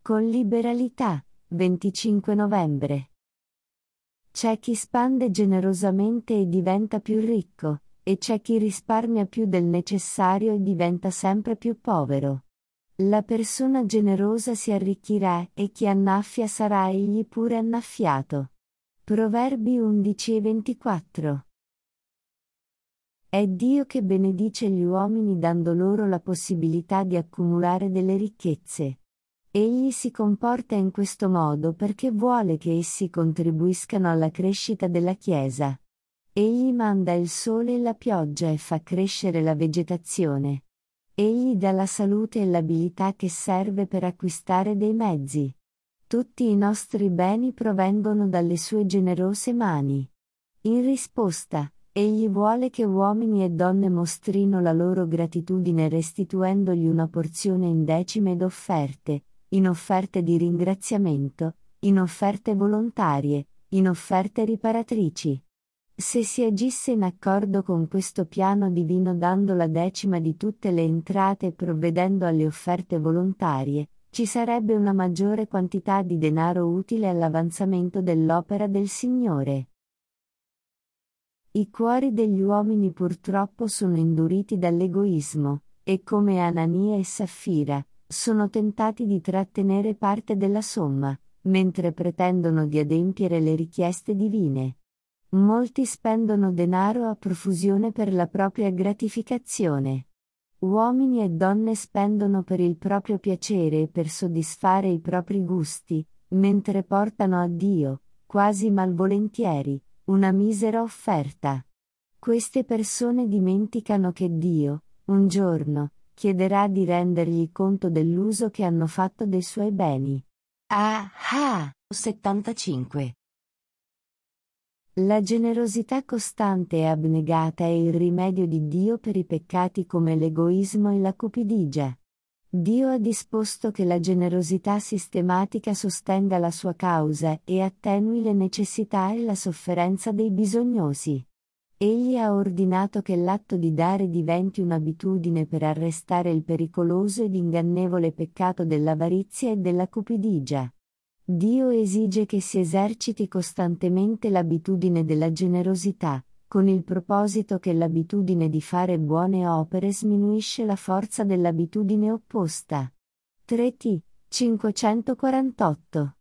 Con liberalità, 25 novembre. C'è chi spande generosamente e diventa più ricco, e c'è chi risparmia più del necessario e diventa sempre più povero. La persona generosa si arricchirà e chi annaffia sarà egli pure annaffiato. Proverbi 11:24. È Dio che benedice gli uomini dando loro la possibilità di accumulare delle ricchezze. Egli si comporta in questo modo perché vuole che essi contribuiscano alla crescita della Chiesa. Egli manda il sole e la pioggia e fa crescere la vegetazione. Egli dà la salute e l'abilità che serve per acquistare dei mezzi. Tutti i nostri beni provengono dalle sue generose mani. In risposta, egli vuole che uomini e donne mostrino la loro gratitudine restituendogli una porzione in decime ed offerte, in offerte di ringraziamento, in offerte volontarie, in offerte riparatrici. Se si agisse in accordo con questo piano divino dando la decima di tutte le entrate e provvedendo alle offerte volontarie, ci sarebbe una maggiore quantità di denaro utile all'avanzamento dell'opera del Signore. I cuori degli uomini purtroppo sono induriti dall'egoismo, e come Anania e Saffira, sono tentati di trattenere parte della somma, mentre pretendono di adempiere le richieste divine. Molti spendono denaro a profusione per la propria gratificazione. Uomini e donne spendono per il proprio piacere e per soddisfare i propri gusti, mentre portano a Dio, quasi malvolentieri, una misera offerta. Queste persone dimenticano che Dio, un giorno, chiederà di rendergli conto dell'uso che hanno fatto dei suoi beni. 75. La generosità costante e abnegata è il rimedio di Dio per i peccati come l'egoismo e la cupidigia. Dio ha disposto che la generosità sistematica sostenga la sua causa e attenui le necessità e la sofferenza dei bisognosi. Egli ha ordinato che l'atto di dare diventi un'abitudine per arrestare il pericoloso ed ingannevole peccato dell'avarizia e della cupidigia. Dio esige che si eserciti costantemente l'abitudine della generosità, con il proposito che l'abitudine di fare buone opere sminuisce la forza dell'abitudine opposta. 3 T. 548